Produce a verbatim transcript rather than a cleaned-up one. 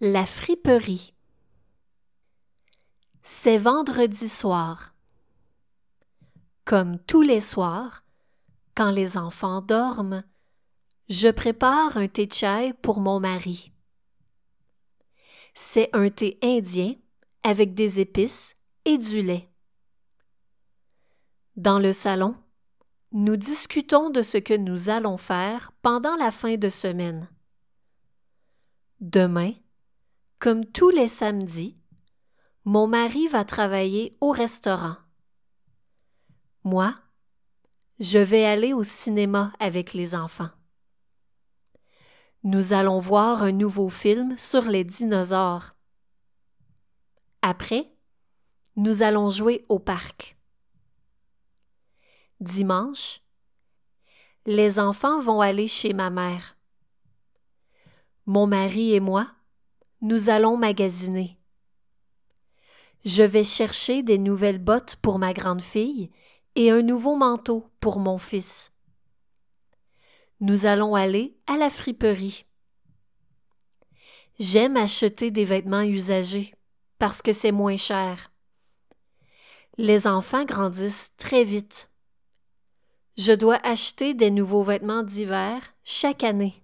La friperie. C'est vendredi soir. Comme tous les soirs, quand les enfants dorment, je prépare un thé chai pour mon mari. C'est un thé indien avec des épices et du lait. Dans le salon, nous discutons de ce que nous allons faire pendant la fin de semaine. Demain, comme tous les samedis, mon mari va travailler au restaurant. Moi, je vais aller au cinéma avec les enfants. Nous allons voir un nouveau film sur les dinosaures. Après, nous allons jouer au parc. Dimanche, les enfants vont aller chez ma mère. Mon mari et moi, nous allons magasiner. Je vais chercher des nouvelles bottes pour ma grande fille et un nouveau manteau pour mon fils. Nous allons aller à la friperie. J'aime acheter des vêtements usagés parce que c'est moins cher. Les enfants grandissent très vite. Je dois acheter des nouveaux vêtements d'hiver chaque année.